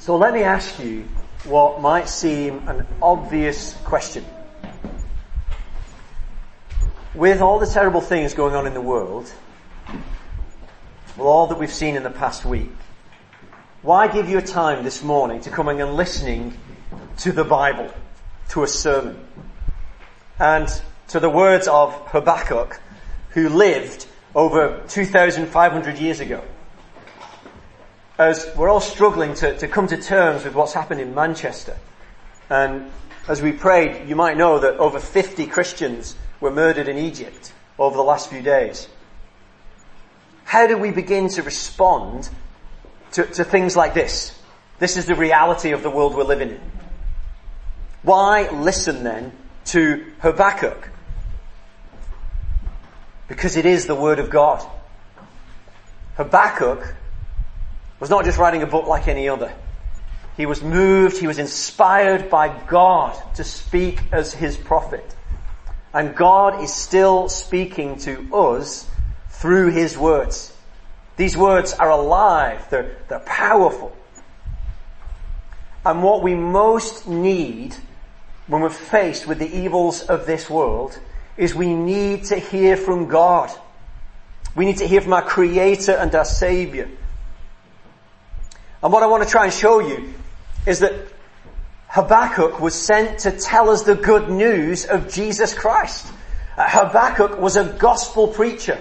So let me ask you what might seem an obvious question. With all the terrible things going on in the world, with all that we've seen in the past week, why give you a time this morning to coming and listening to the Bible, to a sermon, and to the words of Habakkuk, who lived over 2,500 years ago? As we're all struggling to come to terms with what's happened in Manchester. And as we prayed, you might know that over 50 Christians were murdered in Egypt over the last few days. How do we begin to respond to things like this? This is the reality of the world we're living in. Why listen then to Habakkuk? Because it is the Word of God. Habakkuk was not just writing a book like any other. He was moved, he was inspired by God to speak as his prophet. And God is still speaking to us through his words. These words are alive, they're powerful. And what we most need when we're faced with the evils of this world is we need to hear from God. We need to hear from our Creator and our Saviour. And what I want to try and show you is that Habakkuk was sent to tell us the good news of Jesus Christ. Habakkuk was a gospel preacher.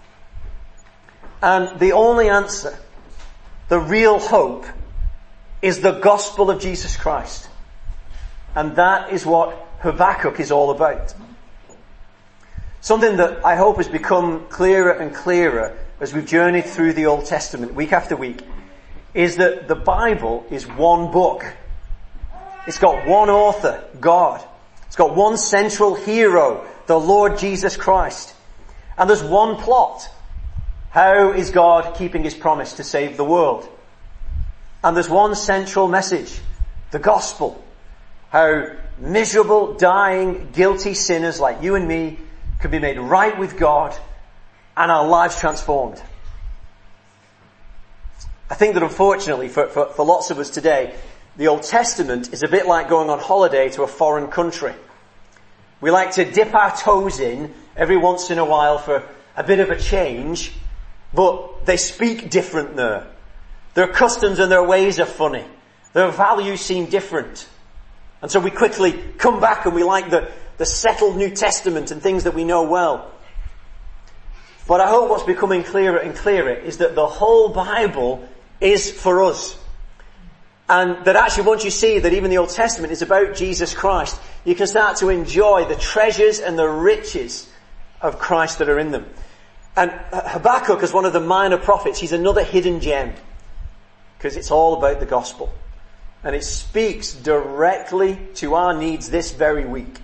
And the only answer, the real hope, is the gospel of Jesus Christ. And that is what Habakkuk is all about. Something that I hope has become clearer and clearer as we've journeyed through the Old Testament week after week is that the Bible is one book. It's got one author, God. It's got one central hero, the Lord Jesus Christ. And there's one plot. How is God keeping his promise to save the world? And there's one central message, the gospel. How miserable, dying, guilty sinners like you and me can be made right with God and our lives transformed. I think that unfortunately for lots of us today, the Old Testament is a bit like going on holiday to a foreign country. We like to dip our toes in every once in a while for a bit of a change, but they speak different there. Their customs and their ways are funny. Their values seem different. And so we quickly come back and we like the settled New Testament and things that we know well. But I hope what's becoming clearer and clearer is that the whole Bible is for us. And that actually once you see that even the Old Testament is about Jesus Christ, you can start to enjoy the treasures and the riches of Christ that are in them. And Habakkuk, as one of the minor prophets, he's another hidden gem. Because it's all about the gospel. And it speaks directly to our needs this very week.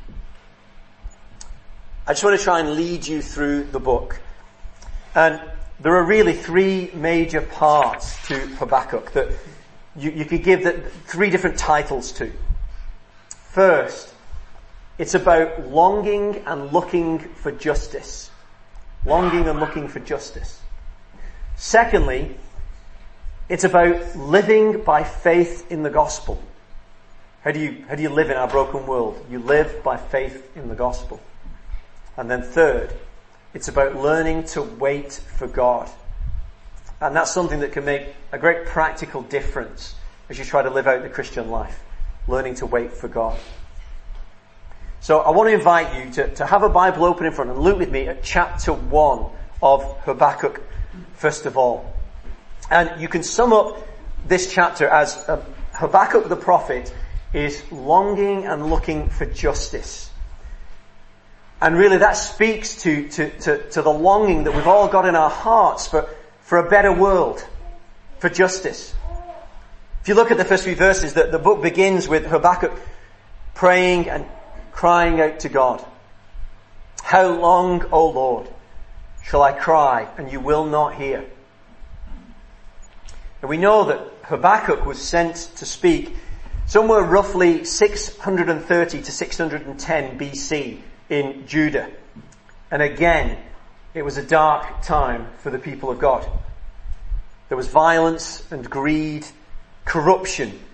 I just want to try and lead you through the book. And there are really three major parts to Habakkuk that you could give three different titles to. First, it's about longing and looking for justice. Longing and looking for justice. Secondly, it's about living by faith in the gospel. How do you live in our broken world? You live by faith in the gospel. And then third, it's about learning to wait for God. And that's something that can make a great practical difference as you try to live out the Christian life. Learning to wait for God. So I want to invite you to have a Bible open in front and look with me at chapter 1 of Habakkuk first of all. And you can sum up this chapter as Habakkuk the prophet is longing and looking for justice. And really that speaks to the longing that we've all got in our hearts for a better world, for justice. If you look at the first few verses, the book begins with Habakkuk praying and crying out to God. How long, O Lord, shall I cry and you will not hear? And we know that Habakkuk was sent to speak somewhere roughly 630 to 610 BC in Judah. And again, it was a dark time for the people of God. There was violence and greed, corruption,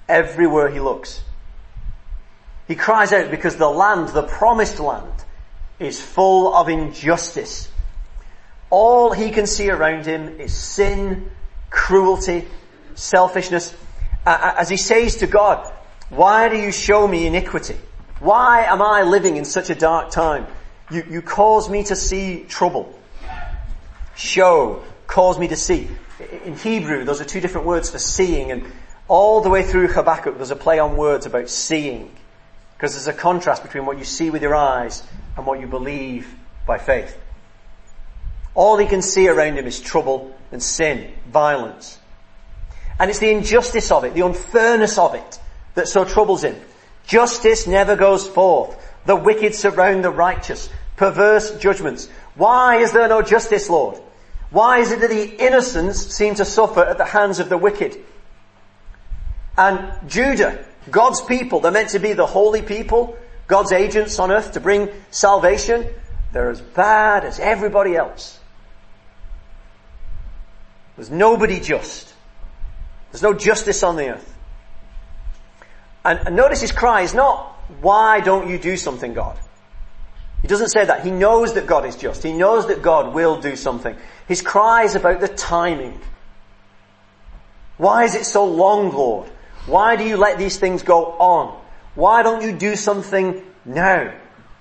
everywhere he looks. He cries out because the land, the promised land, is full of injustice. All he can see around him is sin, cruelty, selfishness. As he says to God, why do you show me iniquity? Why am I living in such a dark time? You cause me to see trouble. Show, cause me to see. In Hebrew, those are two different words for seeing, and all the way through Habakkuk there's a play on words about seeing. Because there's a contrast between what you see with your eyes and what you believe by faith. All he can see around him is trouble and sin, violence. And it's the injustice of it, the unfairness of it, that so troubles him. Justice never goes forth. The wicked surround the righteous. Perverse judgments. Why is there no justice, Lord? Why is it that the innocents seem to suffer at the hands of the wicked? And Judah, God's people, they're meant to be the holy people, God's agents on earth to bring salvation. They're as bad as everybody else. There's nobody just. There's no justice on the earth. And notice his cry is not, why don't you do something, God? He doesn't say that. He knows that God is just. He knows that God will do something. His cry is about the timing. Why is it so long, Lord? Why do you let these things go on? Why don't you do something now?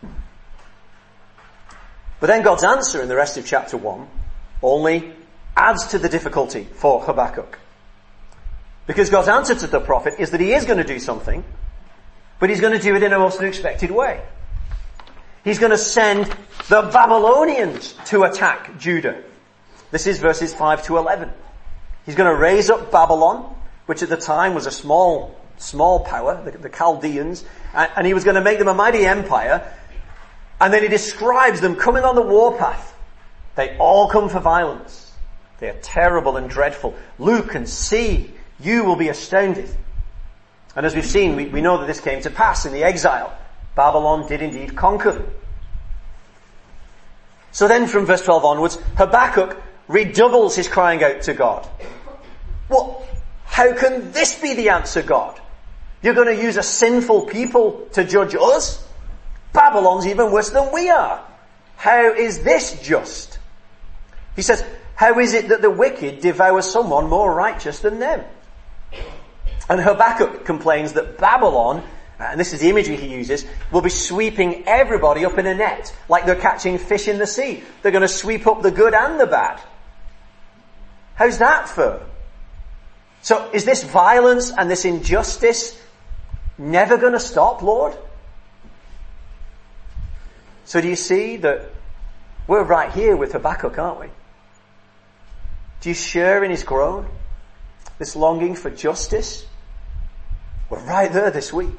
But then God's answer in the rest of chapter 1 only adds to the difficulty for Habakkuk. Because God's answer to the prophet is that he is going to do something, but he's going to do it in a most unexpected way. He's going to send the Babylonians to attack Judah. This is verses 5 to 11. He's going to raise up Babylon, which at the time was a small power, the Chaldeans, and he was going to make them a mighty empire. And then he describes them coming on the warpath. They all come for violence. They are terrible and dreadful. Look and see. You will be astounded. And as we've seen, we know that this came to pass in the exile. Babylon did indeed conquer them. So then from verse 12 onwards, Habakkuk redoubles his crying out to God. Well, how can this be the answer, God? You're going to use a sinful people to judge us? Babylon's even worse than we are. How is this just? He says, how is it that the wicked devour someone more righteous than them? And Habakkuk complains that Babylon, and this is the imagery he uses, will be sweeping everybody up in a net, like they're catching fish in the sea. They're going to sweep up the good and the bad. How's that fair? So is this violence and this injustice never going to stop, Lord? So do you see that we're right here with Habakkuk, aren't we? Do you share in his groan? This longing for justice? We're right there this week.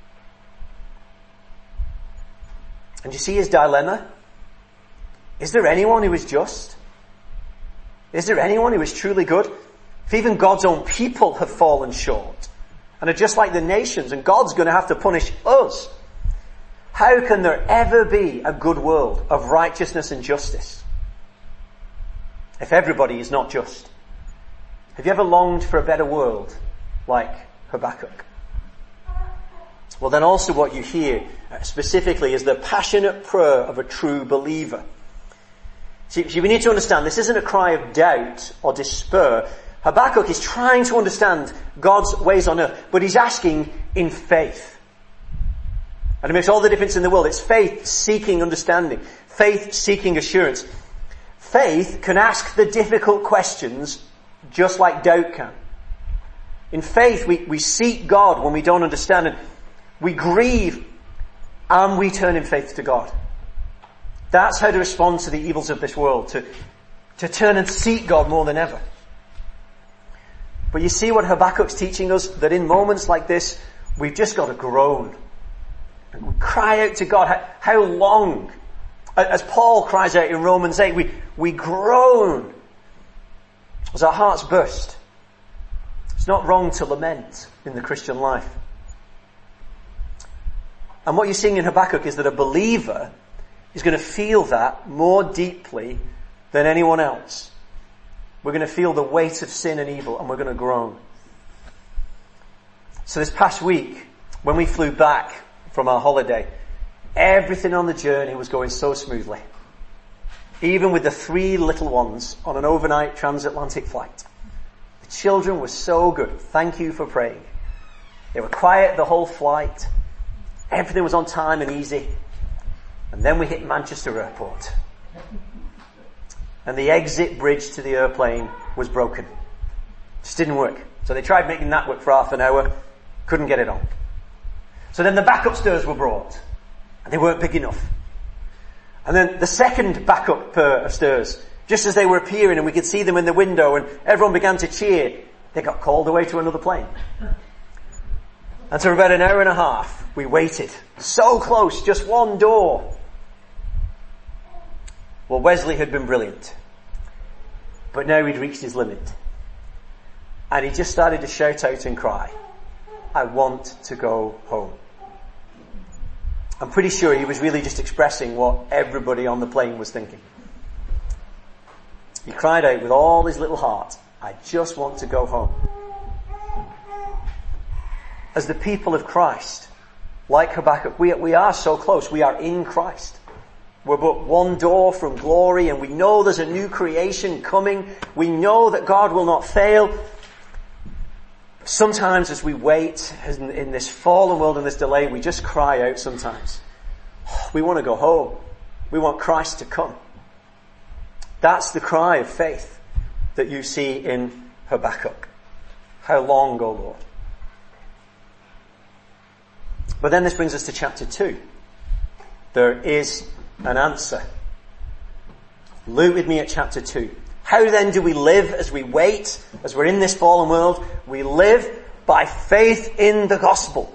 And you see his dilemma? Is there anyone who is just? Is there anyone who is truly good? If even God's own people have fallen short and are just like the nations, and God's going to have to punish us, how can there ever be a good world of righteousness and justice if everybody is not just? Have you ever longed for a better world like Habakkuk? Well, then also what you hear specifically is the passionate prayer of a true believer. See, we need to understand this isn't a cry of doubt or despair. Habakkuk is trying to understand God's ways on earth, but he's asking in faith. And it makes all the difference in the world. It's faith seeking understanding. Faith seeking assurance. Faith can ask the difficult questions just like doubt can. In faith, we seek God when we don't understand, and we grieve and we turn in faith to God. That's how to respond to the evils of this world, to turn and seek God more than ever. But you see what Habakkuk's teaching us? That in moments like this, we've just got to groan. And we cry out to God. How long? As Paul cries out in Romans 8, we groan as our hearts burst. It's not wrong to lament in the Christian life. And what you're seeing in Habakkuk is that a believer is going to feel that more deeply than anyone else. We're going to feel the weight of sin and evil, and we're going to groan. So this past week, when we flew back from our holiday, everything on the journey was going so smoothly. Even with the 3 little ones on an overnight transatlantic flight. The children were so good. Thank you for praying. They were quiet the whole flight. Everything was on time and easy. And then we hit Manchester Airport. And the exit bridge to the airplane was broken. Just didn't work. So they tried making that work for half an hour. Couldn't get it on. So then the backup stairs were brought. And they weren't big enough. And then the second backup pair of stairs, just as they were appearing and we could see them in the window and everyone began to cheer, they got called away to another plane. And so for about an hour and a half, we waited. So close, just one door. Well, Wesley had been brilliant. But now he'd reached his limit. And he just started to shout out and cry, I want to go home. I'm pretty sure he was really just expressing what everybody on the plane was thinking. He cried out with all his little heart, I just want to go home. As the people of Christ, like Habakkuk, we are so close. We are in Christ. We're but one door from glory, and we know there's a new creation coming. We know that God will not fail. Sometimes as we wait in this fallen world and this delay, we just cry out sometimes. We want to go home. We want Christ to come. That's the cry of faith that you see in Habakkuk. How long, O Lord? But then this brings us to chapter 2. There is an answer. Look with me at chapter 2. How then do we live as we wait, as we're in this fallen world? We live by faith in the gospel.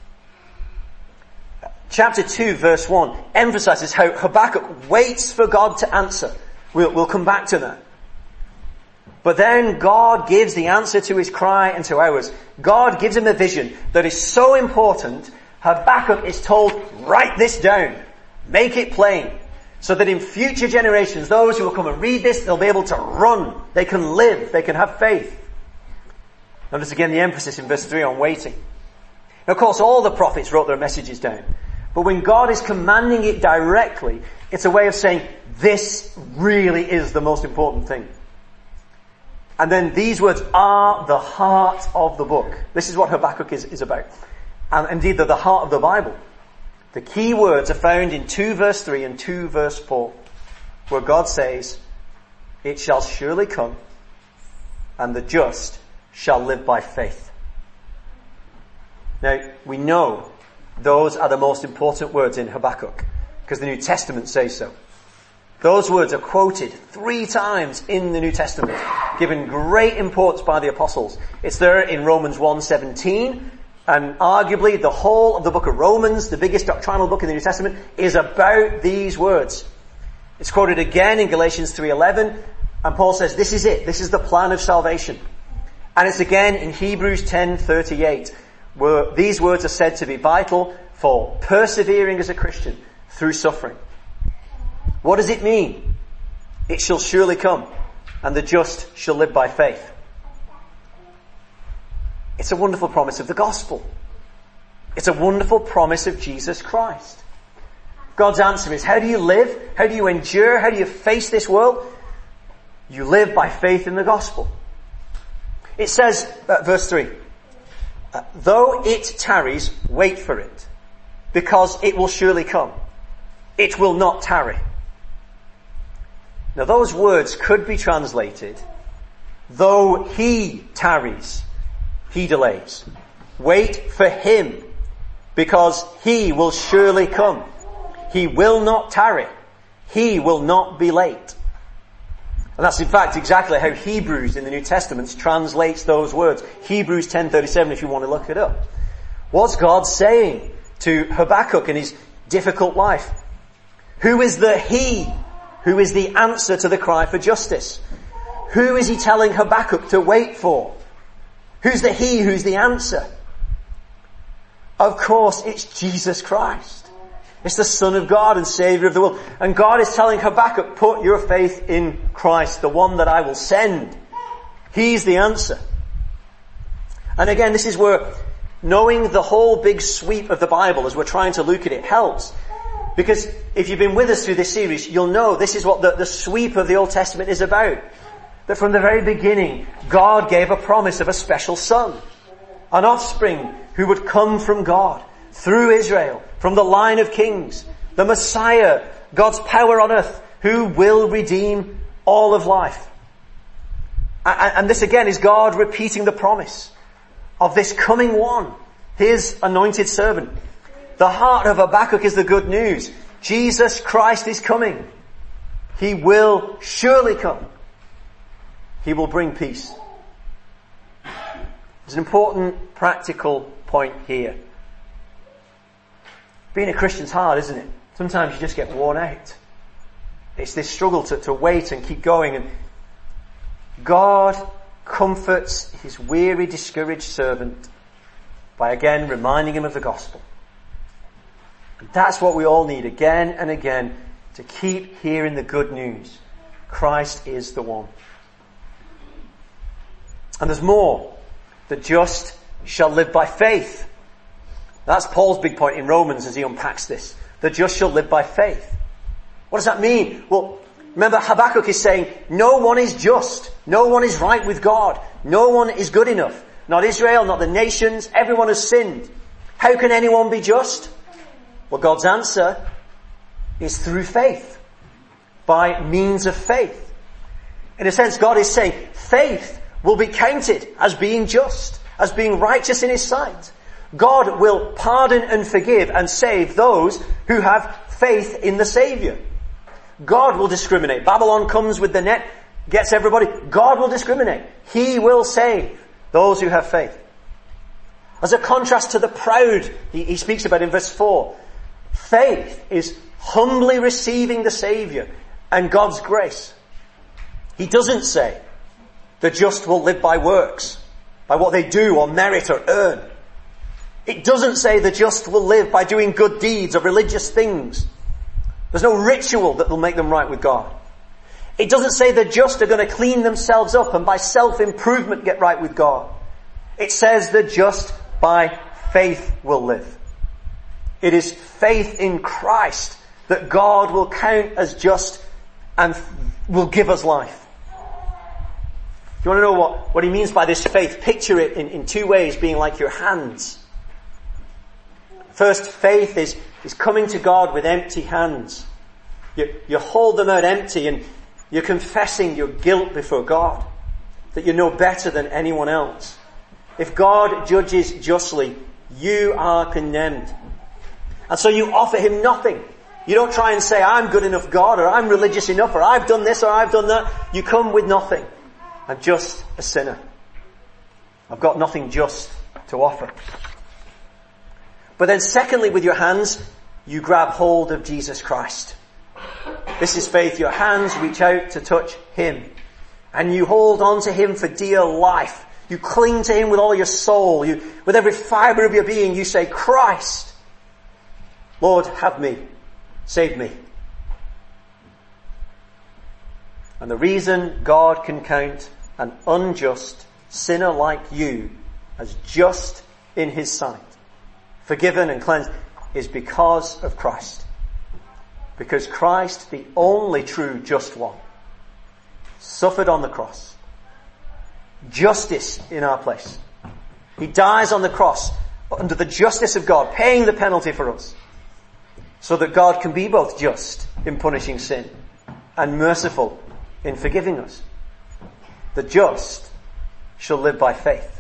Chapter 2 verse 1 emphasizes how Habakkuk waits for God to answer. We'll come back to that. But then God gives the answer to his cry and to ours. God gives him a vision that is so important, Habakkuk is told, write this down. Make it plain. So that in future generations, those who will come and read this, they'll be able to run. They can live. They can have faith. Notice again the emphasis in verse 3 on waiting. Now, of course, all the prophets wrote their messages down. But when God is commanding it directly, it's a way of saying, this really is the most important thing. And then these words are the heart of the book. This is what Habakkuk is about. And indeed, they're the heart of the Bible. The key words are found in 2 verse 3 and 2 verse 4, where God says, it shall surely come, and the just shall live by faith. Now, we know those are the most important words in Habakkuk, because the New Testament says so. Those words are quoted 3 times in the New Testament, given great importance by the apostles. It's there in Romans 1:17, and arguably the whole of the book of Romans, the biggest doctrinal book in the New Testament, is about these words. It's quoted again in Galatians 3:11, and Paul says this is it, this is the plan of salvation. And it's again in Hebrews 10:38, where these words are said to be vital for persevering as a Christian through suffering. What does it mean? It shall surely come, and the just shall live by faith. It's a wonderful promise of the gospel. It's a wonderful promise of Jesus Christ. God's answer is, how do you live? How do you endure? How do you face this world? You live by faith in the gospel. It says, verse 3, though it tarries, wait for it, because it will surely come. It will not tarry. Now those words could be translated, though he tarries, he delays. Wait for him, because he will surely come. He will not tarry. He will not be late. And that's in fact exactly how Hebrews in the New Testament translates those words. Hebrews 10:37 if you want to look it up. What's God saying to Habakkuk in his difficult life? Who is the he who is the answer to the cry for justice? Who is he telling Habakkuk to wait for? Who's the he who's the answer? Of course, it's Jesus Christ. It's the Son of God and Saviour of the world. And God is telling Habakkuk, put your faith in Christ, the one that I will send. He's the answer. And again, this is where knowing the whole big sweep of the Bible as we're trying to look at it helps. Because if you've been with us through this series, you'll know this is what the sweep of the Old Testament is about. That from the very beginning, God gave a promise of a special son, an offspring who would come from God, through Israel, from the line of kings, the Messiah, God's power on earth, who will redeem all of life. And this again is God repeating the promise of this coming one, his anointed servant. The heart of Habakkuk is the good news. Jesus Christ is coming. He will surely come. He will bring peace. There's an important practical point here. Being a Christian's hard, isn't it? Sometimes you just get worn out. It's this struggle to wait and keep going. And God comforts his weary, discouraged servant by again reminding him of the gospel. And that's what we all need again and again, to keep hearing the good news. Christ is the one. And there's more. The just shall live by faith. That's Paul's big point in Romans as he unpacks this. The just shall live by faith. What does that mean? Well, remember Habakkuk is saying, no one is just. No one is right with God. No one is good enough. Not Israel, not the nations. Everyone has sinned. How can anyone be just? Well, God's answer is through faith. By means of faith. In a sense, God is saying faith will be counted as being just, as being righteous in his sight. God will pardon and forgive and save those who have faith in the Saviour. God will discriminate. Babylon comes with the net, gets everybody. God will discriminate. He will save those who have faith. As a contrast to the proud he speaks about in verse 4, faith is humbly receiving the Saviour and God's grace. He doesn't say the just will live by works, by what they do or merit or earn. It doesn't say the just will live by doing good deeds or religious things. There's no ritual that will make them right with God. It doesn't say the just are going to clean themselves up and by self-improvement get right with God. It says the just by faith will live. It is faith in Christ that God will count as just and will give us life. If you want to know what he means by this faith, picture it in two ways, being like your hands. First, faith is coming to God with empty hands. You hold them out empty and you're confessing your guilt before God, that you're no better than anyone else. If God judges justly, you are condemned. And so you offer him nothing. You don't try and say, I'm good enough, God, or I'm religious enough, or I've done this, or I've done that. You come with nothing. I'm just a sinner. I've got nothing just to offer. But then secondly, with your hands, you grab hold of Jesus Christ. This is faith. Your hands reach out to touch him. And you hold on to him for dear life. You cling to him with all your soul. With every fibre of your being, you say, Christ, Lord, have me. Save me. And the reason God can count an unjust sinner like you as just in his sight, forgiven and cleansed, is because of Christ. Because Christ, the only true just one, suffered on the cross. Justice in our place. He dies on the cross under the justice of God, paying the penalty for us, so that God can be both just in punishing sin and merciful in forgiving us. The just shall live by faith.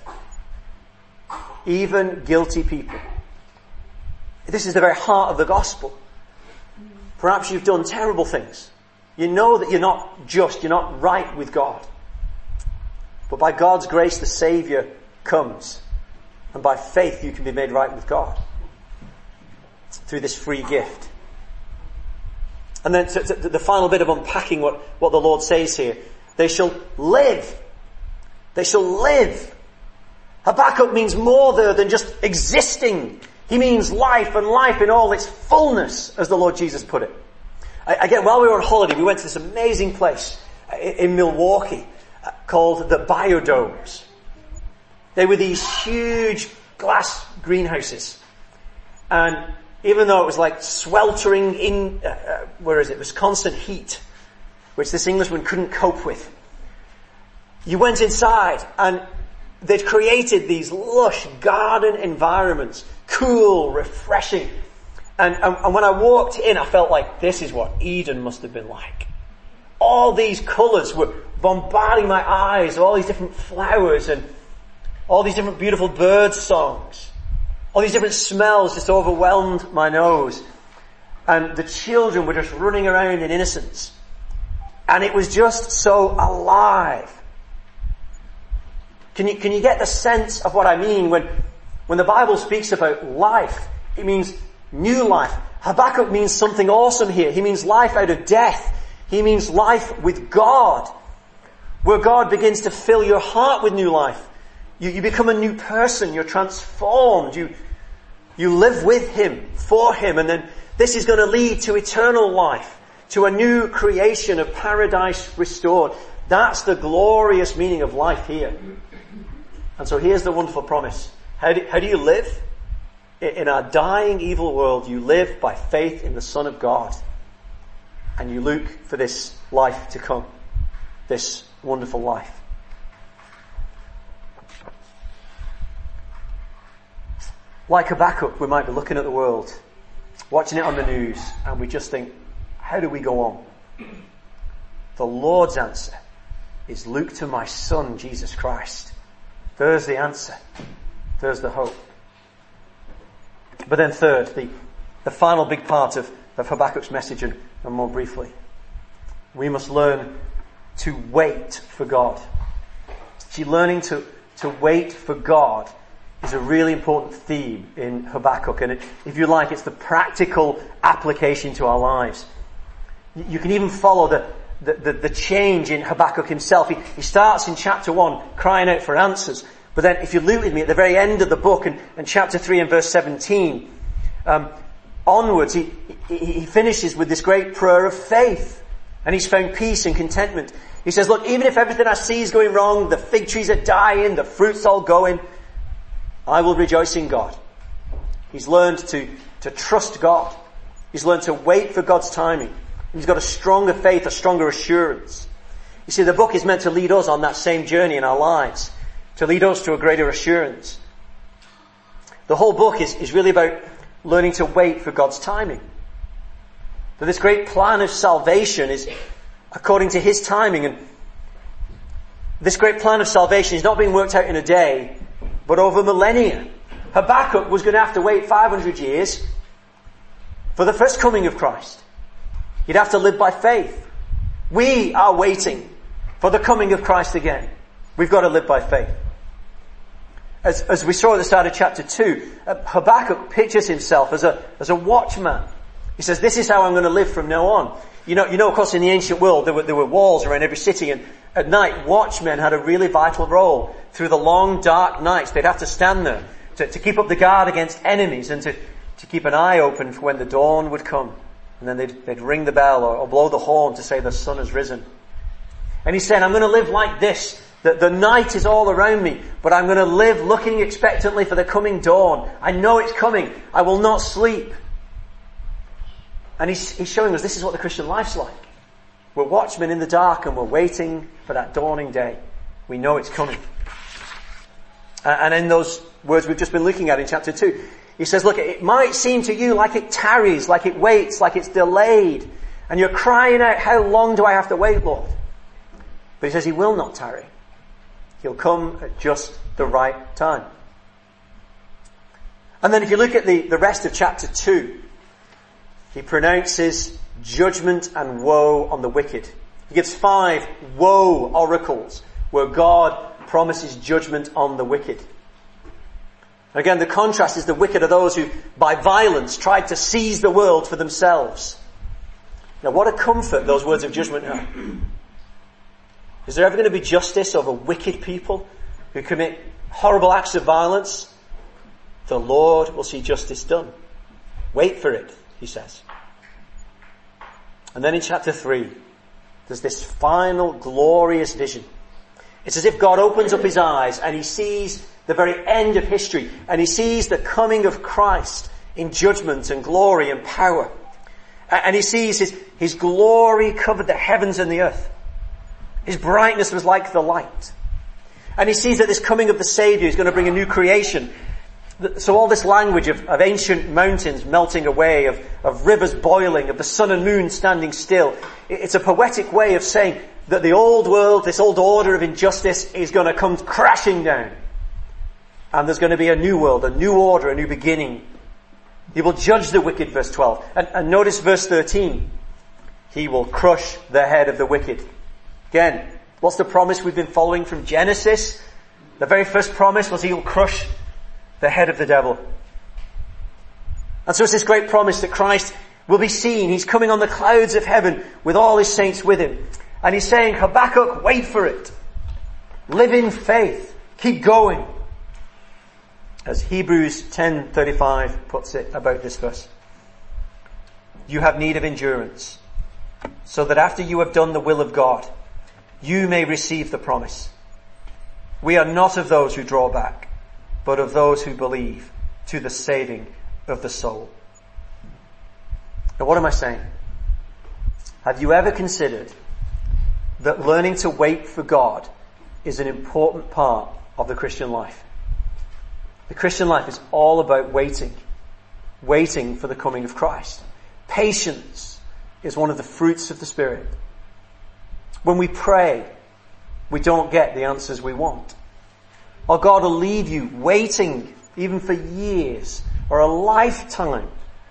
Even guilty people. This is the very heart of the gospel. Perhaps you've done terrible things. You know that you're not just, you're not right with God. But by God's grace, the Saviour comes. And by faith, you can be made right with God. Through this free gift. And then the final bit of unpacking what the Lord says here. They shall live. They shall live. Habakkuk means more there than just existing. He means life, and life in all its fullness, as the Lord Jesus put it. Again, while we were on holiday, we went to this amazing place in Milwaukee called the Biodomes. They were these huge glass greenhouses. And even though it was like sweltering in, it was constant heat, which this Englishman couldn't cope with. You went inside and they'd created these lush garden environments, cool, refreshing. And when I walked in, I felt like this is what Eden must have been like. All these colours were bombarding my eyes, all these different flowers and all these different beautiful bird songs. All these different smells just overwhelmed my nose. And the children were just running around in innocence. And it was just so alive. Can you get the sense of what I mean when the Bible speaks about life? It means new life. Habakkuk means something awesome here. He means life out of death. He means life with God, where God begins to fill your heart with new life. You become a new person. You're transformed. You live with Him, for Him, and then this is going to lead to eternal life, to a new creation, a paradise restored. That's the glorious meaning of life here. And so here's the wonderful promise. How do you live? In our dying, evil world, you live by faith in the Son of God. And you look for this life to come. This wonderful life. Like Habakkuk, we might be looking at the world, watching it on the news, and we just think, how do we go on? The Lord's answer is look to my Son, Jesus Christ. There's the answer. There's the hope. But then third, the final big part of Habakkuk's message, and more briefly, we must learn to wait for God. See, learning to wait for God is a really important theme in Habakkuk, and if you like, it's the practical application to our lives. You can even follow the change in Habakkuk himself. He starts in chapter 1 crying out for answers, but then if you look with me at the very end of the book and chapter 3 and verse 17 onwards, he finishes with this great prayer of faith, and he's found peace and contentment. He says, look, even if everything I see is going wrong, the fig trees are dying, the fruit's all going, I will rejoice in God. He's learned to trust God. He's learned to wait for God's timing. He's got a stronger faith, a stronger assurance. You see, the book is meant to lead us on that same journey in our lives, to lead us to a greater assurance. The whole book is really about learning to wait for God's timing. That this great plan of salvation is according to His timing, and this great plan of salvation is not being worked out in a day, but over millennia. Habakkuk was going to have to wait 500 years for the first coming of Christ. He'd have to live by faith. We are waiting for the coming of Christ again. We've got to live by faith. As we saw at the start of chapter 2, Habakkuk pictures himself as a watchman. He says, this is how I'm going to live from now on. You know, of course, in the ancient world, there were walls around every city, and at night, watchmen had a really vital role. Through the long, dark nights, they'd have to stand there to keep up the guard against enemies and to keep an eye open for when the dawn would come. And then they'd ring the bell or blow the horn to say the sun has risen. And he said, I'm going to live like this. The night is all around me, but I'm going to live looking expectantly for the coming dawn. I know it's coming. I will not sleep. And he's showing us this is what the Christian life's like. We're watchmen in the dark and we're waiting for that dawning day. We know it's coming. And in those words we've just been looking at in chapter 2, he says, look, it might seem to you like it tarries, like it waits, like it's delayed. And you're crying out, how long do I have to wait, Lord? But he says he will not tarry. He'll come at just the right time. And then if you look at the rest of chapter 2, he pronounces judgment and woe on the wicked. He gives 5 woe oracles where God promises judgment on the wicked. Again, the contrast is the wicked are those who, by violence, tried to seize the world for themselves. Now, what a comfort those words of judgment are. Is there ever going to be justice over wicked people who commit horrible acts of violence? The Lord will see justice done. Wait for it, he says. And then in chapter 3, there's this final glorious vision. It's as if God opens up his eyes and he sees the very end of history, and he sees the coming of Christ in judgment and glory and power. And he sees his glory covered the heavens and the earth. His brightness was like the light. And he sees that this coming of the Saviour is going to bring a new creation. So all this language of ancient mountains melting away, of rivers boiling, of the sun and moon standing still, it's a poetic way of saying that the old world, this old order of injustice, is going to come crashing down. And there's going to be a new world, a new order, a new beginning. He will judge the wicked, verse 12. And notice verse 13. He will crush the head of the wicked. Again, what's the promise we've been following from Genesis? The very first promise was he will crush the head of the devil. And so it's this great promise that Christ will be seen. He's coming on the clouds of heaven with all his saints with him. And he's saying, Habakkuk, wait for it. Live in faith. Keep going. As Hebrews 10:35 puts it about this verse. You have need of endurance, so that after you have done the will of God, you may receive the promise. We are not of those who draw back, but of those who believe to the saving of the soul. Now what am I saying? Have you ever considered that learning to wait for God is an important part of the Christian life? The Christian life is all about waiting for the coming of Christ. Patience is one of the fruits of the Spirit. When we pray, we don't get the answers we want. Or God will leave you waiting even for years or a lifetime.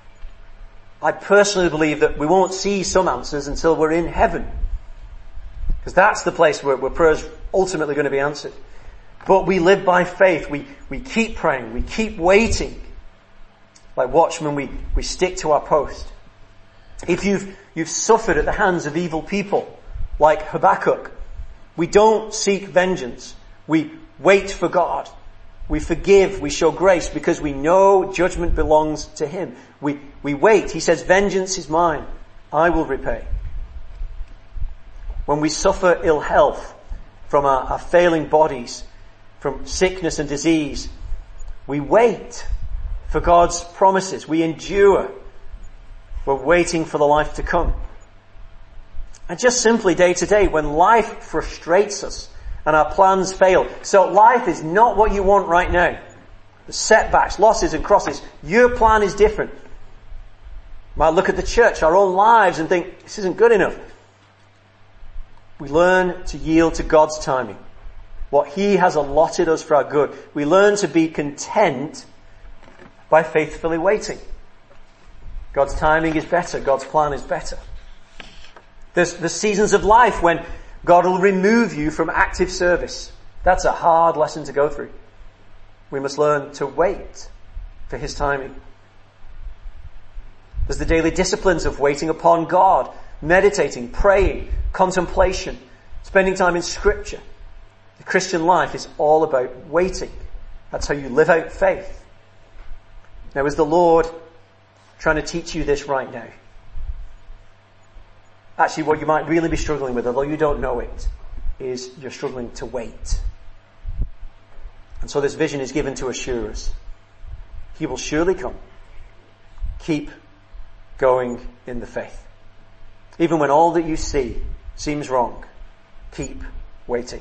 I personally believe that we won't see some answers until we're in heaven. Because that's the place where prayer's ultimately going to be answered. But we live by faith. We keep praying. We keep waiting. Like watchmen, we stick to our post. If you've suffered at the hands of evil people, like Habakkuk, we don't seek vengeance. We wait for God. We forgive. We show grace because we know judgment belongs to him. We wait. He says, vengeance is mine. I will repay. When we suffer ill health from our failing bodies, from sickness and disease, we wait for God's promises. We endure. We're waiting for the life to come. And just simply day to day, when life frustrates us and our plans fail. So life is not what you want right now. The setbacks, losses and crosses. Your plan is different. You might look at the church, our own lives, and think, this isn't good enough. We learn to yield to God's timing. What he has allotted us for our good. We learn to be content by faithfully waiting. God's timing is better. God's plan is better. There's seasons of life when God will remove you from active service. That's a hard lesson to go through. We must learn to wait for his timing. There's the daily disciplines of waiting upon God, meditating, praying, contemplation, spending time in Scripture. The Christian life is all about waiting. That's how you live out faith. Now, is the Lord trying to teach you this right now? Actually, what you might really be struggling with, although you don't know it, is you're struggling to wait. And so this vision is given to assure us. He will surely come. Keep going in the faith. Even when all that you see seems wrong, keep waiting.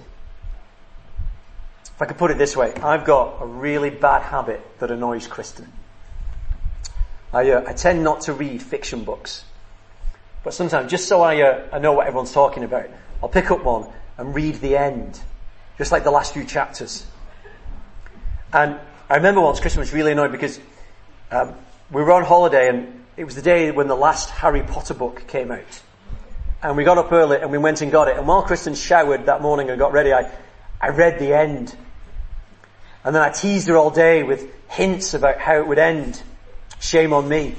If I could put it this way, I've got a really bad habit that annoys Kristen. I tend not to read fiction books. But sometimes, just so I know what everyone's talking about, I'll pick up one and read the end. Just like the last few chapters. And I remember once Kristen was really annoyed because we were on holiday and it was the day when the last Harry Potter book came out. And we got up early and we went and got it. And while Kristen showered that morning and got ready, I read the end. And then I teased her all day with hints about how it would end. Shame on me.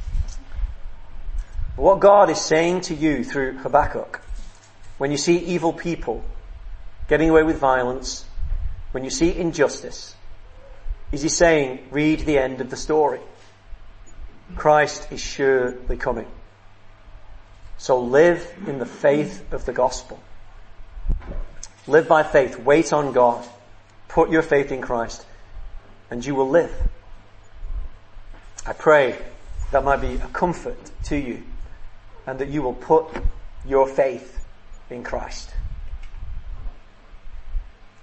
But what God is saying to you through Habakkuk, when you see evil people getting away with violence, when you see injustice, is he saying, read the end of the story. Christ is surely coming. So live in the faith of the gospel. Live by faith. Wait on God. Put your faith in Christ and you will live. I pray that might be a comfort to you and that you will put your faith in Christ.